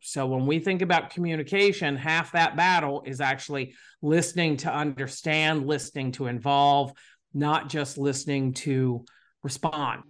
So when we think about communication, half that battle is actually listening to understand, listening to involve, not just listening to respond.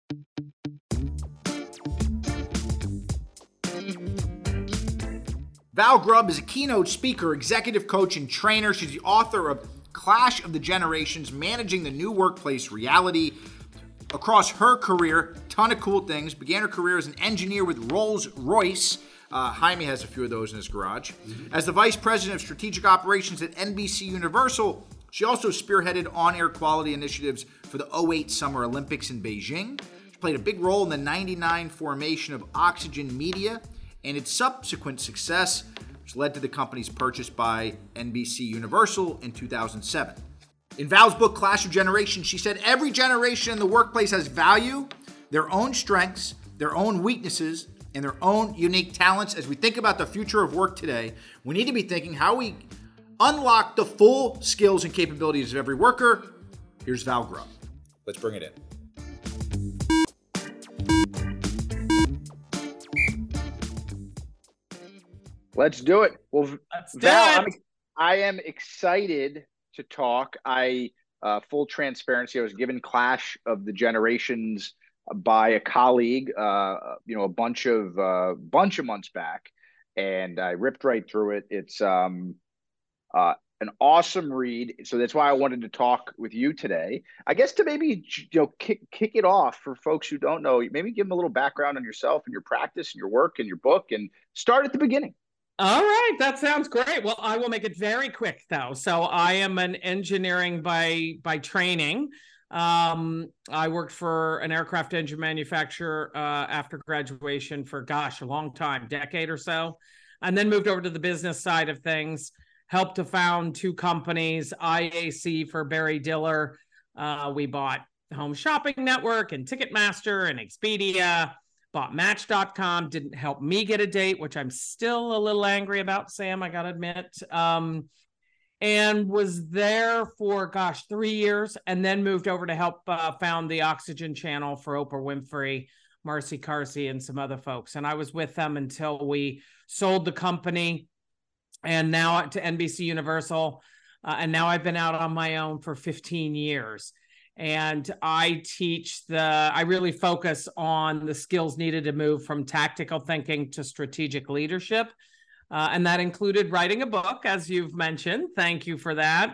Val Grubb is a keynote speaker, executive coach, and trainer. She's the author of Clash of the Generations, Managing the New Workplace Reality. Across her career, ton of cool things. Began her career as an engineer with Rolls-Royce. Jaime has a few of those in his garage. As the vice president of strategic operations at NBC Universal, she also spearheaded on-air quality initiatives for the 2008 Summer Olympics in Beijing. She played a big role in the '99 formation of Oxygen Media and its subsequent success, which led to the company's purchase by NBC Universal in 2007. In Val's book, Clash of Generations, she said every generation in the workplace has value, their own strengths, their own weaknesses, and their own unique talents. As we think about the future of work today, we need to be thinking how we unlock the full skills and capabilities of every worker. Here's Val Grubb. Let's bring it in. Let's do it. Well, Val, I am excited to talk. Full transparency, I was given Clash of the Generations by a colleague, a bunch of months back, and I ripped right through it. It's an awesome read, so that's why I wanted to talk with you today. I guess to maybe kick it off for folks who don't know, maybe give them a little background on yourself and your practice and your work and your book, and start at the beginning. All right, that sounds great. Well, I will make it very quick, though. So I am an engineering by training. I worked for an aircraft engine manufacturer after graduation for, a long time, decade or so, and then moved over to the business side of things, helped to found two companies, IAC for Barry Diller. We bought Home Shopping Network and Ticketmaster and Expedia. Bought Match.com, didn't help me get a date, which I'm still a little angry about, Sam, I gotta admit. And was there for, 3 years, and then moved over to help found the Oxygen channel for Oprah Winfrey, Marcy Carsey, and some other folks. And I was with them until we sold the company, and now to NBC Universal. And now I've been out on my own for 15 years. And I really focus on the skills needed to move from tactical thinking to strategic leadership. And that included writing a book, as you've mentioned. Thank you for that.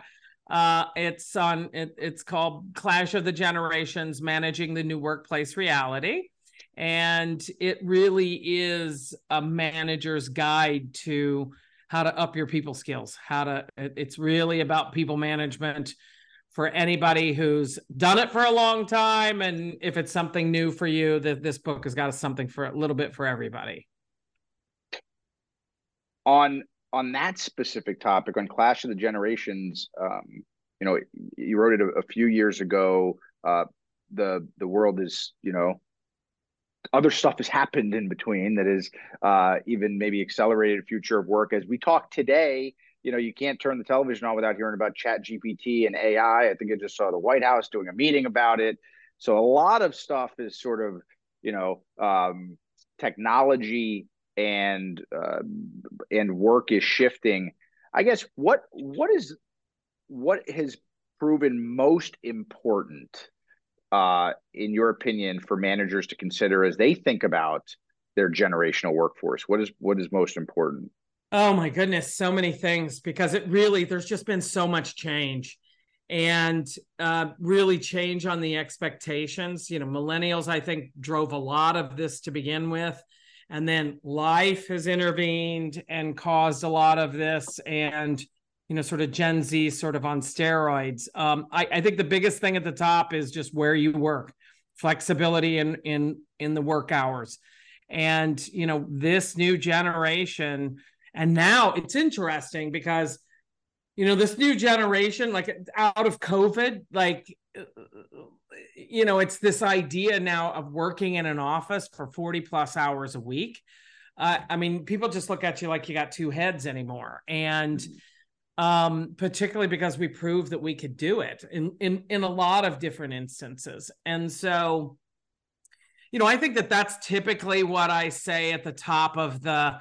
It's called Clash of the Generations, Managing the New Workplace Reality. And it really is a manager's guide to how to up your people skills, it's really about people management for anybody who's done it for a long time. And if it's something new for you, this book has got something for a little bit for everybody. On that specific topic, on Clash of the Generations, you wrote it a few years ago. The world is, other stuff has happened in between that is even maybe accelerated future of work. As we talk today, you can't turn the television on without hearing about ChatGPT and AI. I think I just saw the White House doing a meeting about it. So a lot of stuff is sort of, technology and work is shifting. I guess what has proven most important, in your opinion, for managers to consider as they think about their generational workforce? What is most important? Oh my goodness, so many things, because there's just been so much change, and really change on the expectations. Millennials, I think, drove a lot of this to begin with, and then life has intervened and caused a lot of this, and sort of Gen Z sort of on steroids. I think the biggest thing at the top is just where you work, flexibility in the work hours, and this new generation. And now it's interesting because, this new generation, like out of COVID, it's this idea now of working in an office for 40 plus hours a week. People just look at you like you got two heads anymore. And particularly because we proved that we could do it in a lot of different instances. And so, I think that's typically what I say at the top of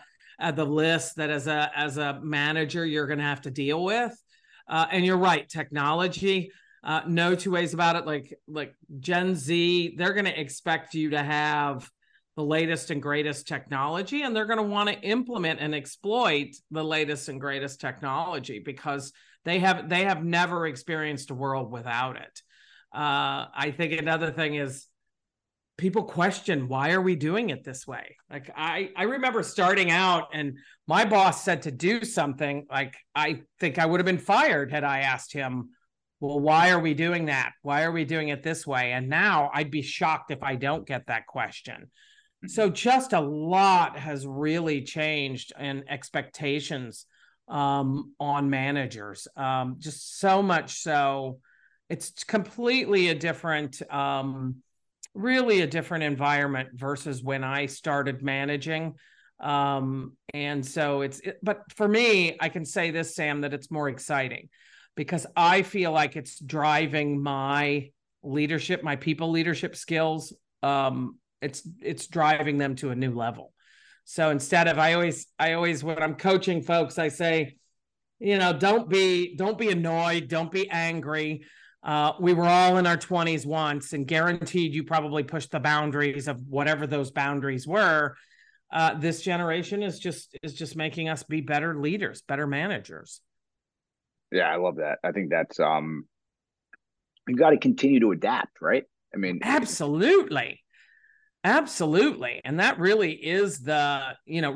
the list that as a manager you're going to have to deal with. And you're right, technology, no two ways about it. Like Gen Z, they're going to expect you to have the latest and greatest technology, and they're going to want to implement and exploit the latest and greatest technology because they have never experienced a world without it. I think another thing is people question, why are we doing it this way? Like I remember starting out and my boss said to do something, like I think I would have been fired had I asked him, well, why are we doing that? Why are we doing it this way? And now I'd be shocked if I don't get that question. So just a lot has really changed in expectations on managers. Just so much so it's completely a different really a different environment versus when I started managing. And so but for me, I can say this, Sam, that it's more exciting because I feel like it's driving my leadership, my people leadership skills. It's driving them to a new level. So instead of, I always, when I'm coaching folks, I say, don't be annoyed, don't be angry. We were all in our 20s once, and guaranteed you probably pushed the boundaries of whatever those boundaries were. This generation is just making us be better leaders, better managers. Yeah, I love that. I think that's you got to continue to adapt, right? I mean, absolutely. And that really is the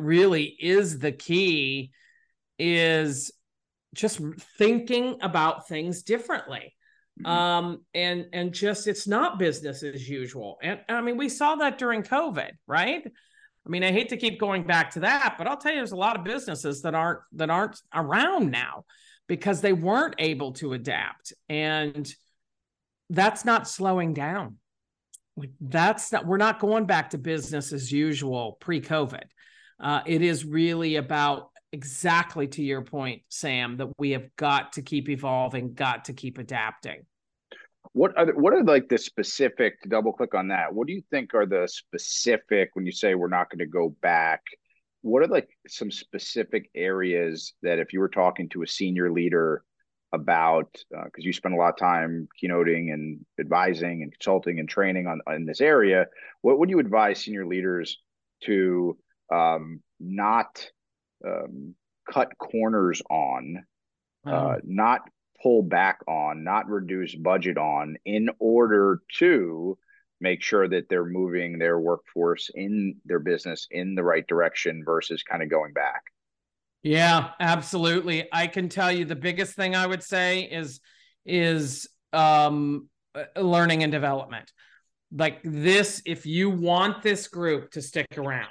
key, is just thinking about things differently. And just, it's not business as usual. And I mean, we saw that during COVID, right? I mean, I hate to keep going back to that, but I'll tell you, there's a lot of businesses that aren't around now because they weren't able to adapt. And that's not slowing down. We're not going back to business as usual pre-COVID. It is really about, exactly to your point, Sam, that we have got to keep evolving, got to keep adapting. What are like the specific, to double click on that, what do you think are the specific, when you say we're not going to go back, what are like some specific areas that if you were talking to a senior leader about, because you spend a lot of time keynoting and advising and consulting and training in this area, what would you advise senior leaders to not cut corners on, not pull back on, not reduce budget on, in order to make sure that they're moving their workforce in their business in the right direction versus kind of going back? Yeah, absolutely. I can tell you the biggest thing I would say is learning and development. Like this, if you want this group to stick around,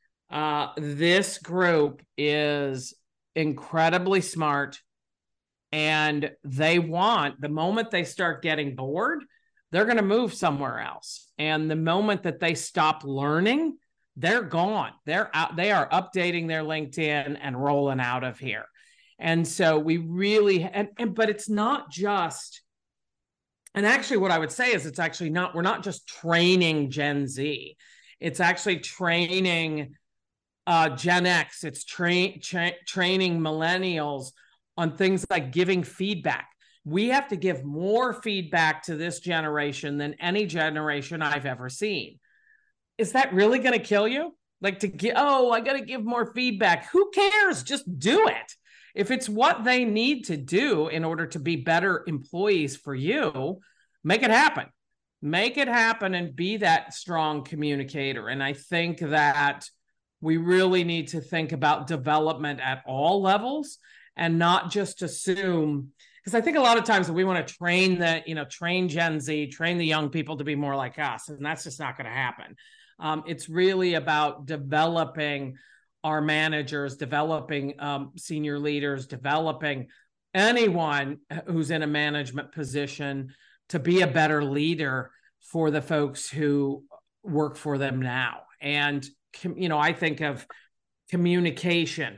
this group is incredibly smart, and they want, the moment they start getting bored, they're going to move somewhere else. And the moment that they stop learning, they're gone. They're out. They are updating their LinkedIn and rolling out of here. And so we really, but it's not just, and actually what I would say is it's actually not, we're not just training Gen Z. It's actually training Gen X. It's training millennials on things like giving feedback. We have to give more feedback to this generation than any generation I've ever seen. Is that really going to kill you? Like to get, I got to give more feedback. Who cares? Just do it. If it's what they need to do in order to be better employees for you, make it happen. Make it happen and be that strong communicator. And I think that we really need to think about development at all levels and not just assume, because I think a lot of times we want to train train Gen Z, train the young people to be more like us, and that's just not going to happen. It's really about developing our managers, developing senior leaders, developing anyone who's in a management position to be a better leader for the folks who work for them now. And, I think of communication,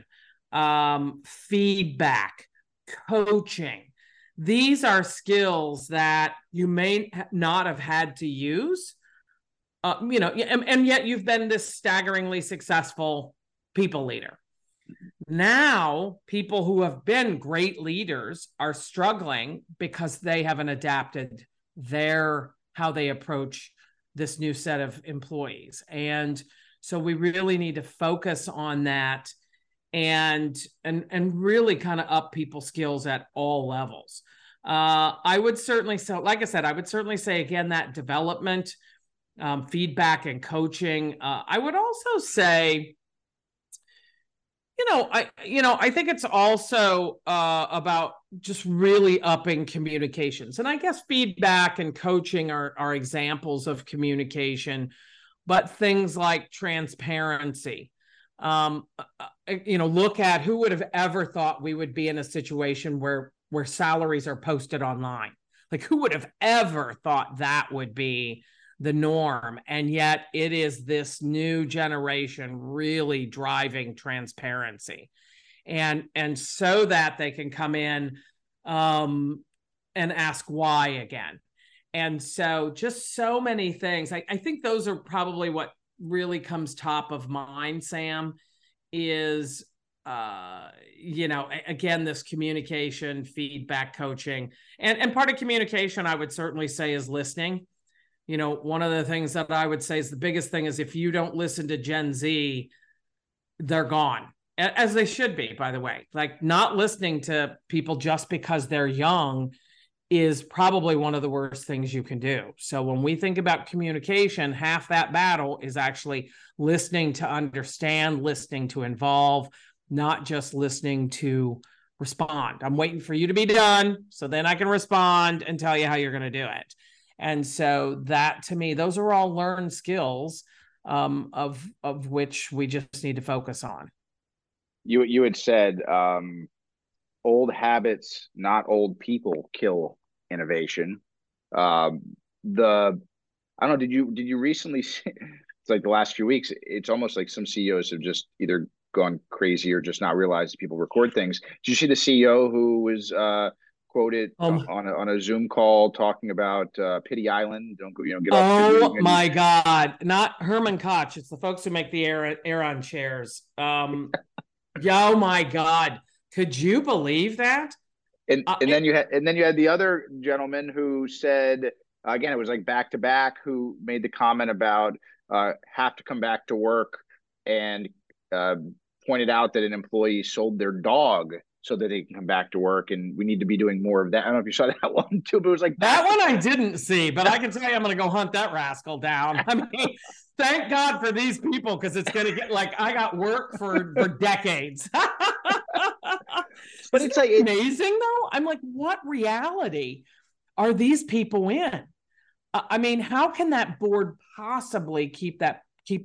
feedback, coaching. These are skills that you may not have had to use, and yet you've been this staggeringly successful people leader. Now, people who have been great leaders are struggling because they haven't adapted how they approach this new set of employees. And so we really need to focus on that and really kind of up people's skills at all levels. I would certainly say, like I said, I would certainly say again, that development, feedback and coaching. I would also say, I think it's also about just really upping communications. And I guess feedback and coaching are examples of communication, but things like transparency. Look at who would have ever thought we would be in a situation where salaries are posted online. Like, who would have ever thought that would be the norm? And yet it is this new generation really driving transparency, and so that they can come in and ask why again. And so just so many things. I think those are probably what really comes top of mind, Sam, is again, this communication, feedback, coaching, and part of communication, I would certainly say, is listening. One of the things that I would say is the biggest thing is if you don't listen to Gen Z, they're gone, as they should be, by the way. Like, not listening to people just because they're young is probably one of the worst things you can do. So when we think about communication, half that battle is actually listening to understand, listening to involve, not just listening to respond. I'm waiting for you to be done so then I can respond and tell you how you're going to do it. And so that, to me, those are all learned skills of which we just need to focus on. You had said old habits, not old people, kill innovation. I don't know. Did you recently see? It's like the last few weeks. It's almost like some CEOs have just either gone crazy or just not realized that people record things. Did you see the CEO who was quoted on a Zoom call talking about Pity Island? Don't go, get off. Oh my God! Not Herman Koch. It's the folks who make the Aeron chairs. Oh my God! Could you believe that? And then you had the other gentleman who said, again, it was like back to back, who made the comment about have to come back to work, and pointed out that an employee sold their dog so that they can come back to work, and we need to be doing more of that. I don't know if you saw that one too, but it was like that one I didn't see, but I can tell you I'm going to go hunt that rascal down. I mean, thank God for these people, because it's going to get I got work for decades. But it's like amazing though. I'm like, what reality are these people in? I mean, how can that board possibly keep that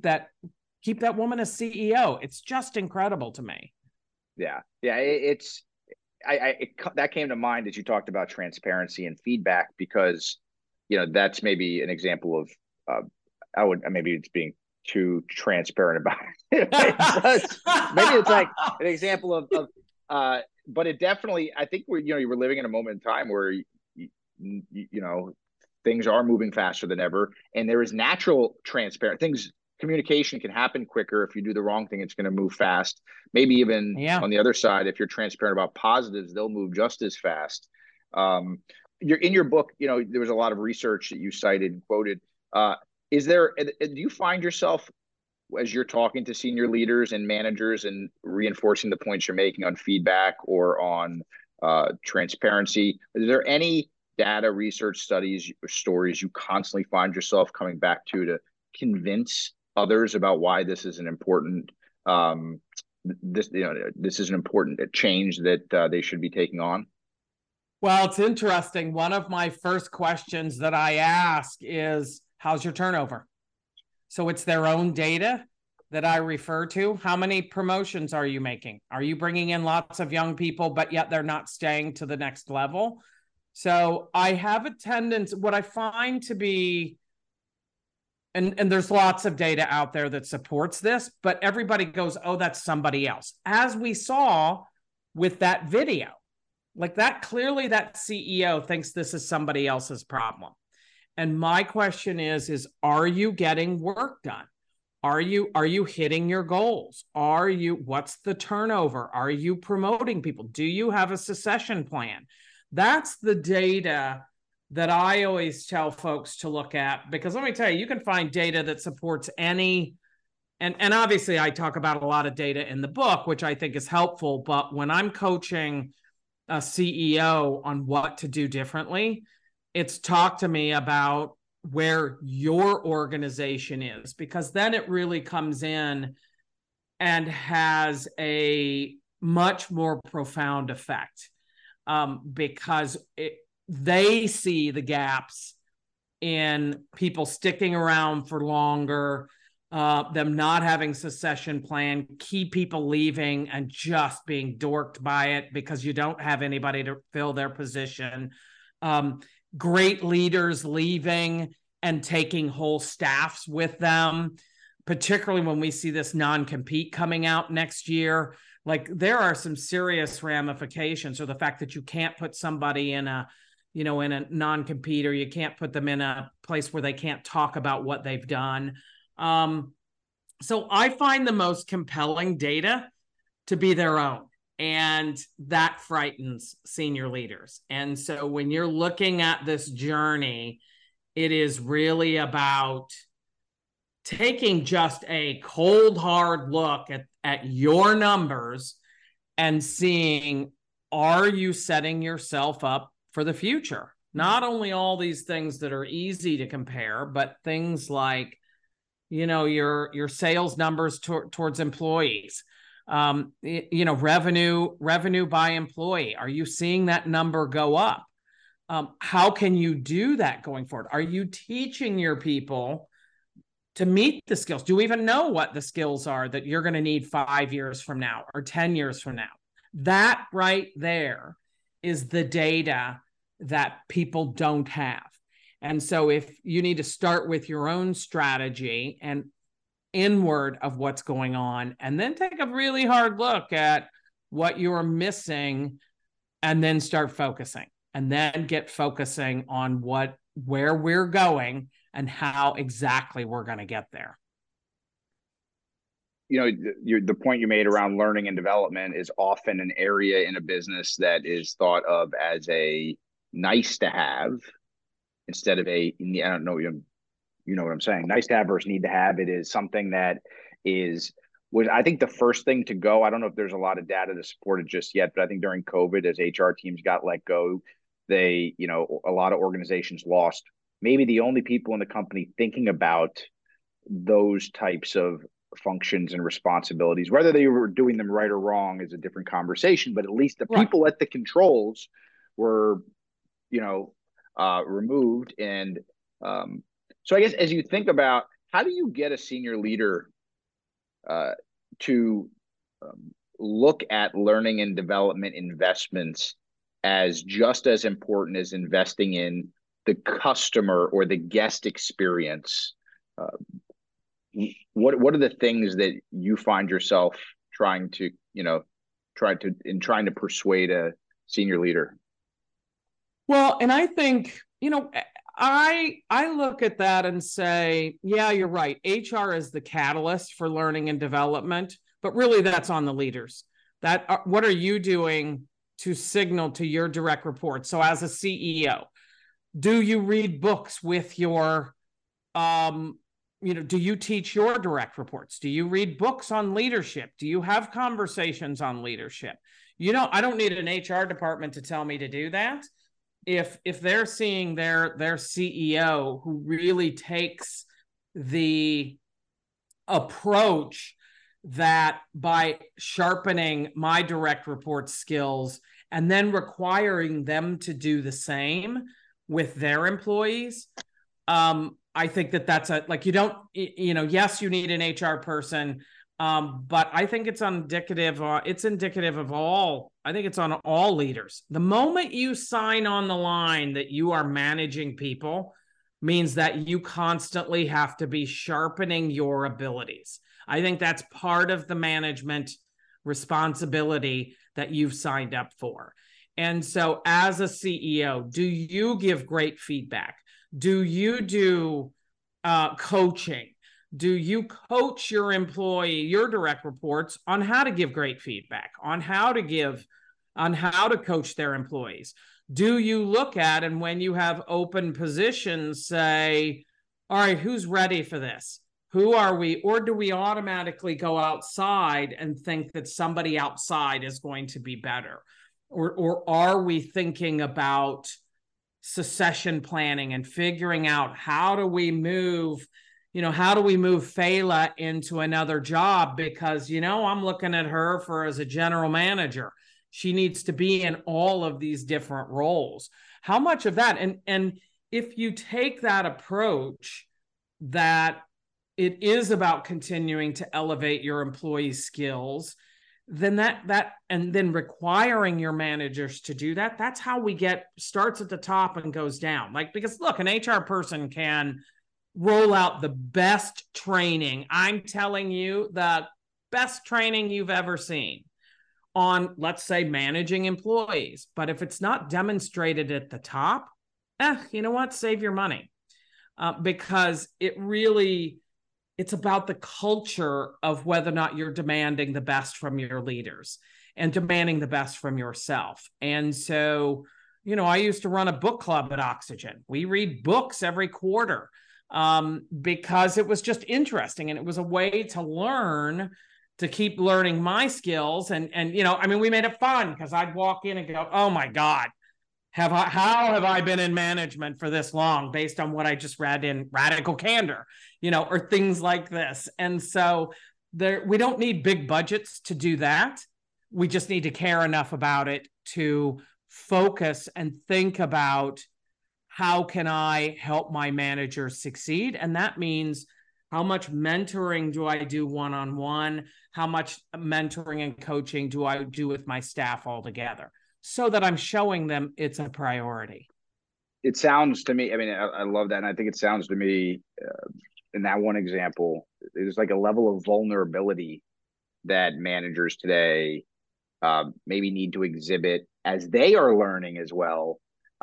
woman as CEO? It's just incredible to me. Yeah. That came to mind as you talked about transparency and feedback, because that's maybe an example of maybe it's being too transparent about it. Maybe it's like an example of but it definitely, I think you were living in a moment in time where things are moving faster than ever, and there is natural transparent things. Communication can happen quicker. If you do the wrong thing, it's going to move fast. Maybe even on the other side, if you're transparent about positives, they'll move just as fast. You're in your book, there was a lot of research that you cited and quoted. Do you find yourself, as you're talking to senior leaders and managers and reinforcing the points you're making on feedback or on transparency, is there any data, research, studies, or stories you constantly find yourself coming back to convince others about why this is an important this is an important change that they should be taking on? Well, it's interesting. One of my first questions that I ask is, how's your turnover? So it's their own data that I refer to. How many promotions are you making? Are you bringing in lots of young people, but yet they're not staying to the next level? So I have a tendency, what I find to be, and there's lots of data out there that supports this, but everybody goes, oh, that's somebody else. As we saw with that video, like that, clearly that CEO thinks this is somebody else's problem. And my question is are you getting work done? Are you hitting your goals? What's the turnover? Are you promoting people? Do you have a succession plan? That's the data that I always tell folks to look at, because let me tell you, you can find data that supports any, and obviously I talk about a lot of data in the book, which I think is helpful, but when I'm coaching a CEO on what to do differently, it's talk to me about where your organization is, because then it really comes in and has a much more profound effect, because they see the gaps in people sticking around for longer, them not having succession plan, key people leaving and just being dorked by it because you don't have anybody to fill their position. Great leaders leaving and taking whole staffs with them, particularly when we see this non-compete coming out next year. Like, there are some serious ramifications. So the fact that you can't put somebody in a non-compete, or you can't put them in a place where they can't talk about what they've done. So I find the most compelling data to be their own. And that frightens senior leaders. And so when you're looking at this journey, it is really about taking just a cold, hard look at your numbers and seeing, are you setting yourself up for the future? Not only all these things that are easy to compare, but things like, your sales numbers towards employees, revenue by employee. Are you seeing that number go up? How can you do that going forward? Are you teaching your people to meet the skills? Do you even know what the skills are that you're going to need 5 years from now or 10 years from now? That right there is the data that people don't have. And so if you need to start with your own strategy and inward of what's going on, and then take a really hard look at what you're missing, and then start focusing, and then get focusing on where we're going and how exactly we're going to get there. The point you made around learning and development is often an area in a business that is thought of as a nice to have instead of I don't know, you know what I'm saying? Nice to have versus need to have. It is something that was I think the first thing to go. I don't know if there's a lot of data to support it just yet, but I think during COVID, as HR teams got let go, a lot of organizations lost maybe the only people in the company thinking about those types of functions and responsibilities. Whether they were doing them right or wrong is a different conversation, but at least the people at the controls were, removed. And so I guess as you think about, how do you get a senior leader to look at learning and development investments as just as important as investing in the customer or the guest experience? What are the things that you find yourself trying to persuade a senior leader? Well, and I think, I look at that and say, yeah, you're right. HR is the catalyst for learning and development, but really that's on the leaders. What are you doing to signal to your direct reports? So as a CEO, do you read books with your, do you teach your direct reports? Do you read books on leadership? Do you have conversations on leadership? I don't need an HR department to tell me to do that. If they're seeing their CEO who really takes the approach that by sharpening my direct report skills and then requiring them to do the same with their employees, I think that's yes, you need an HR person, but I think it's indicative of all. I think it's on all leaders. The moment you sign on the line that you are managing people means that you constantly have to be sharpening your abilities. I think that's part of the management responsibility that you've signed up for. And so as a CEO, do you give great feedback? Do you do coaching? Do you coach your employee, your direct reports, on how to give great feedback, on how to coach their employees? Do you look at, and when you have open positions, say, all right, who's ready for this? Who are we? Or do we automatically go outside and think that somebody outside is going to be better? Or are we thinking about succession planning and figuring out how do we move Fela into another job? Because, I'm looking at her as a general manager. She needs to be in all of these different roles. How much of that? And if you take that approach, that it is about continuing to elevate your employees' skills, then and then requiring your managers to do that, that's how we starts at the top and goes down. Because look, an HR person can roll out the best training. I'm telling you, the best training you've ever seen on, let's say, managing employees. But if it's not demonstrated at the top, you know what? Save your money. Because it's about the culture of whether or not you're demanding the best from your leaders and demanding the best from yourself. And so, I used to run a book club at Oxygen. We read books every quarter because it was just interesting. And it was a way to learn, to keep learning my skills. And we made it fun because I'd walk in and go, oh my God, how have I been in management for this long based on what I just read in Radical Candor, or things like this. And so we don't need big budgets to do that. We just need to care enough about it to focus and think about, how can I help my managers succeed? And that means, how much mentoring do I do one-on-one? How much mentoring and coaching do I do with my staff altogether, so that I'm showing them it's a priority? It sounds to me, I love that. And I think it sounds to me, in that one example, there's like a level of vulnerability that managers today maybe need to exhibit as they are learning as well,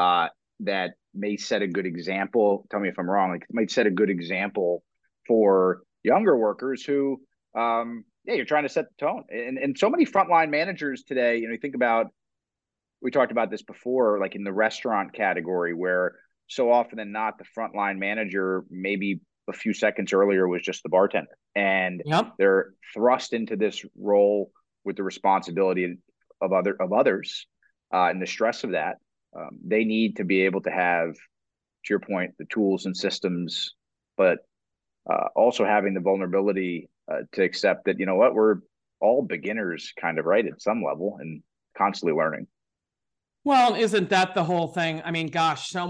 that may set a good example. Tell me if I'm wrong. It might set a good example for younger workers who, you're trying to set the tone. And so many frontline managers today, you think about, we talked about this before, like in the restaurant category, where so often than not, the frontline manager, maybe a few seconds earlier, was just the bartender. And they're thrust into this role with the responsibility of others and the stress of that. They need to be able to have, to your point, the tools and systems, but also having the vulnerability to accept that, we're all beginners kind of, right, at some level, and constantly learning. Well, isn't that the whole thing? Gosh, so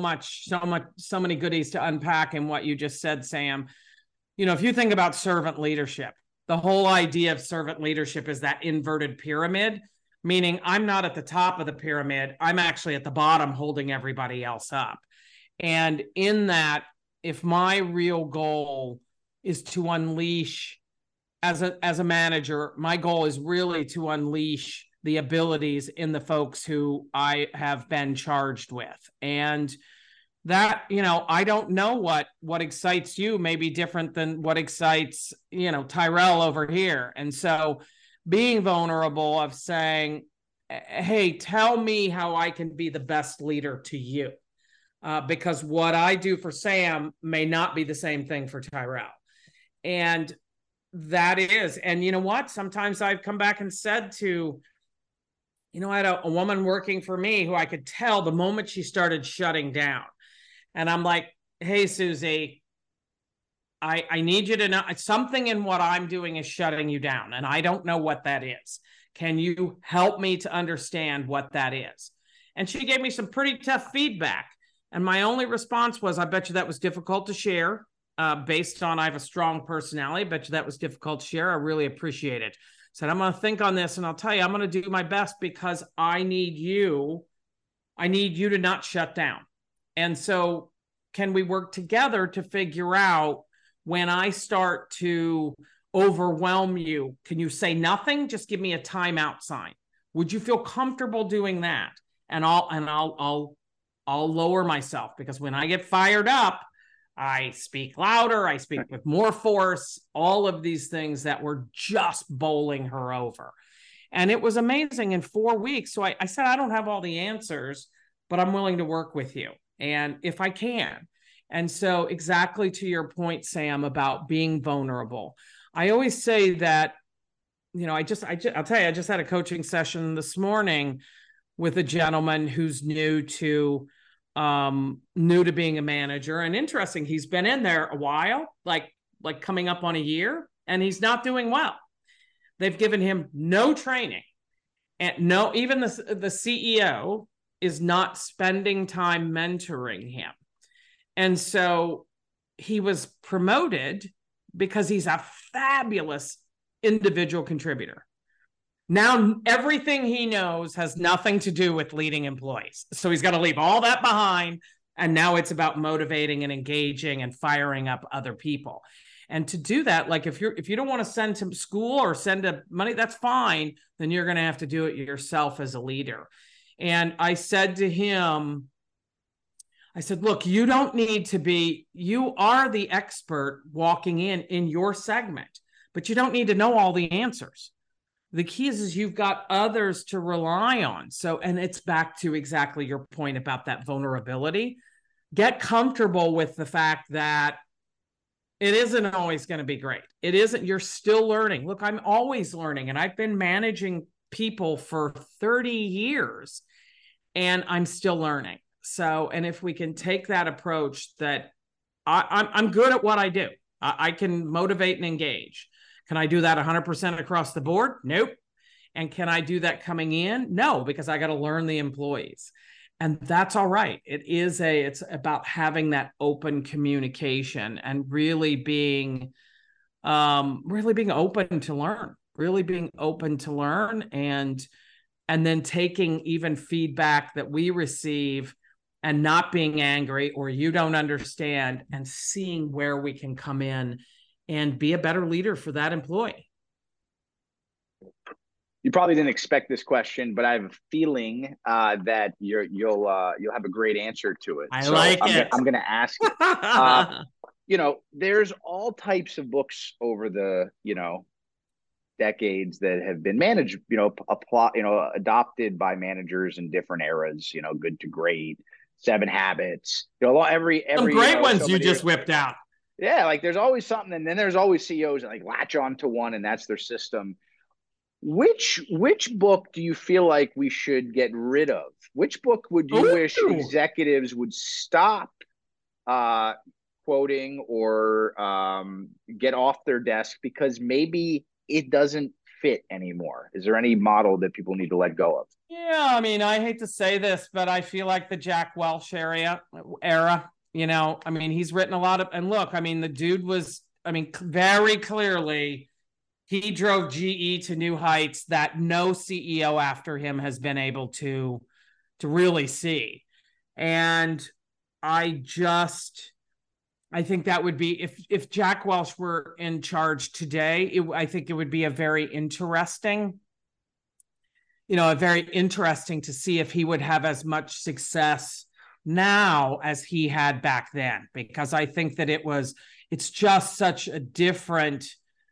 many goodies to unpack in what you just said, Sam. If you think about servant leadership, the whole idea of servant leadership is that inverted pyramid, meaning I'm not at the top of the pyramid. I'm actually at the bottom holding everybody else up. And in that, if my real goal is to unleash, as a manager, my goal is really to unleash the abilities in the folks who I have been charged with. And that, I don't know what excites you may be different than what excites, Tyrell over here. And so being vulnerable of saying, hey, tell me how I can be the best leader to you. Because what I do for Sam may not be the same thing for Tyrell. And that is, and you know what? Sometimes I've come back and said to, I had a woman working for me who I could tell the moment she started shutting down. And I'm like, hey, Susie, I need you to know something in what I'm doing is shutting you down. And I don't know what that is. Can you help me to understand what that is? And she gave me some pretty tough feedback. And my only response was, I bet you that was difficult to share based on I have a strong personality. I bet you that was difficult to share. I really appreciate it. Said, I'm going to think on this, and I'll tell you, I'm going to do my best because I need you to not shut down. And so can we work together to figure out when I start to overwhelm you, can you say nothing? Just give me a timeout sign. Would you feel comfortable doing that? And I'll lower myself, because when I get fired up, I speak louder, I speak with more force, all of these things that were just bowling her over. And it was amazing in 4 weeks. So I said, I don't have all the answers, but I'm willing to work with you. And if I can. And so exactly to your point, Sam, about being vulnerable. I always say that, you know, I'll tell you, I just had a coaching session this morning with a gentleman who's new to being a manager. And interesting, he's been in there a while, like coming up on a year, and he's not doing well. They've given him no training, and even the CEO is not spending time mentoring him. And so he was promoted because he's a fabulous individual contributor. Now everything he knows has nothing to do with leading employees. So he's got to leave all that behind. And now it's about motivating and engaging and firing up other people. And to do that, like if you don't want to send to school or send to money, that's fine. Then you're going to have to do it yourself as a leader. And I said to him, look, you don't need to be, you are the expert walking in your segment, but you don't need to know all the answers. The key is you've got others to rely on. So, and it's back to exactly your point about that vulnerability. Get comfortable with the fact that it isn't always going to be great. It isn't, you're still learning. Look, I'm always learning, and I've been managing people for 30 years and I'm still learning. So, and if we can take that approach that I'm good at what I do, I can motivate and engage. Can I do that 100% across the board? Nope. And can I do that coming in? No, because I got to learn the employees. And that's all right. It's about having that open communication and really being open to learn, and then taking even feedback that we receive and not being angry or you don't understand, and seeing where we can come in and be a better leader for that employee. You probably didn't expect this question, but I have a feeling that you'll have a great answer to it. I'm going to ask it. There's all types of books over the decades that have been managed, adopted by managers in different eras. Good to Great, 7 Habits. Every some great ones you just whipped out. Yeah, like there's always something, and then there's always CEOs that like latch on to one, and that's their system. Which book do you feel like we should get rid of? Which book would you wish executives would stop quoting or get off their desk because maybe it doesn't fit anymore? Is there any model that people need to let go of? Yeah, I mean, I hate to say this, but I feel like the Jack Welch era, he's written a lot of, and look, I mean, the dude was, very clearly, he drove GE to new heights that no CEO after him has been able to really see. And I think that would be, if Jack Welch were in charge today, I think it would be very interesting to see if he would have as much success now as he had back then, because I think that it's just such a different,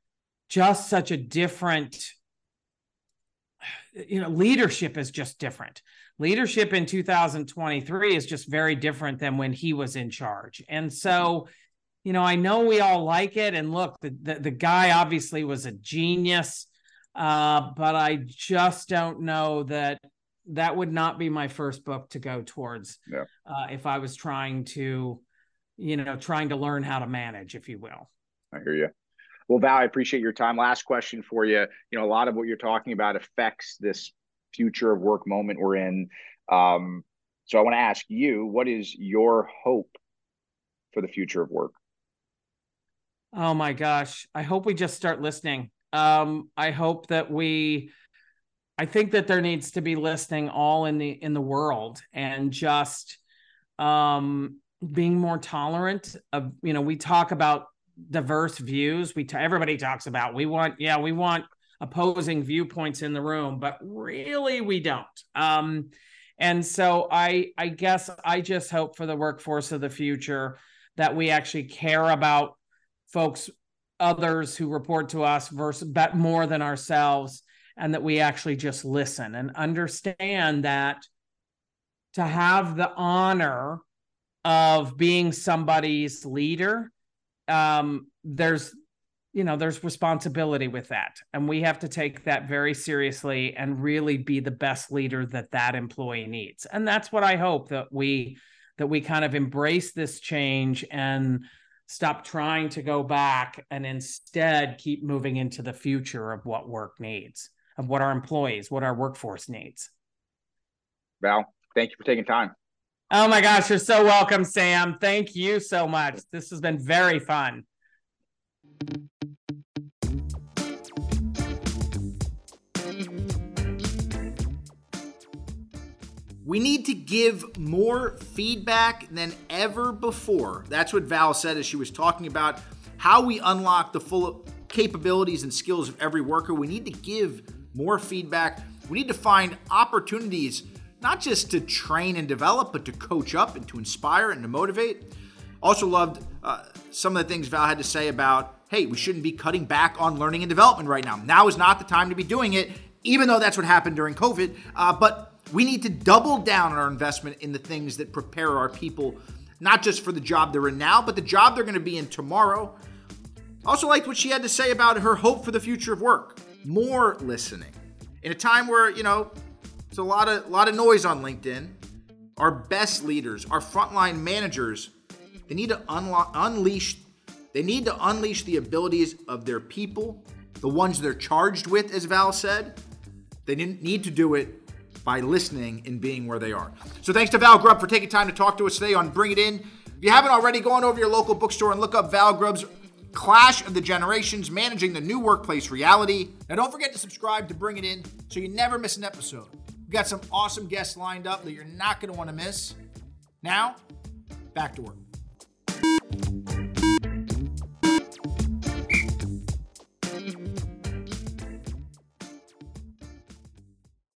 leadership is just different. Leadership in 2023 is just very different than when he was in charge. And so, I know we all like it. And look, the guy obviously was a genius, but I just don't know that would not be my first book to go towards. Yeah. If I was trying to learn how to manage, if you will. I hear you. Well, Val, I appreciate your time. Last question for you. A lot of what you're talking about affects this future of work moment we're in. So I want to ask you, what is your hope for the future of work? Oh my gosh. I hope we just start listening. I hope that I think that there needs to be listening all in the world, and just being more tolerant of, we talk about diverse views. Everybody talks about, we want opposing viewpoints in the room, but really we don't. And so I guess I just hope for the workforce of the future that we actually care about folks, others who report to us versus more than ourselves, and that we actually just listen and understand that to have the honor of being somebody's leader, there's responsibility with that. And we have to take that very seriously and really be the best leader that employee needs. And that's what I hope, that we kind of embrace this change and stop trying to go back and instead keep moving into the future of what work needs, of what our employees, what our workforce needs. Val, thank you for taking time. Oh my gosh, you're so welcome, Sam. Thank you so much. This has been very fun. We need to give more feedback than ever before. That's what Val said as she was talking about how we unlock the full capabilities and skills of every worker. We need to give more feedback. We need to find opportunities, not just to train and develop, but to coach up and to inspire and to motivate. Also loved some of the things Val had to say about, hey, we shouldn't be cutting back on learning and development right now. Now is not the time to be doing it, even though that's what happened during COVID. But we need to double down on our investment in the things that prepare our people, not just for the job they're in now, but the job they're going to be in tomorrow. Also liked what she had to say about her hope for the future of work. More listening. In a time where, it's a lot of noise on LinkedIn, our best leaders, our frontline managers, they need to unleash the abilities of their people, the ones they're charged with, as Val said. They need to do it by listening and being where they are. So thanks to Val Grubb for taking time to talk to us today on Bring It In. If you haven't already, go on over to your local bookstore and look up Val Grubb's Clash of the Generations, Managing the New Workplace Reality. Now don't forget to subscribe to Bring It In so you never miss an episode. We've got some awesome guests lined up that you're not going to want to miss. Now, back to work.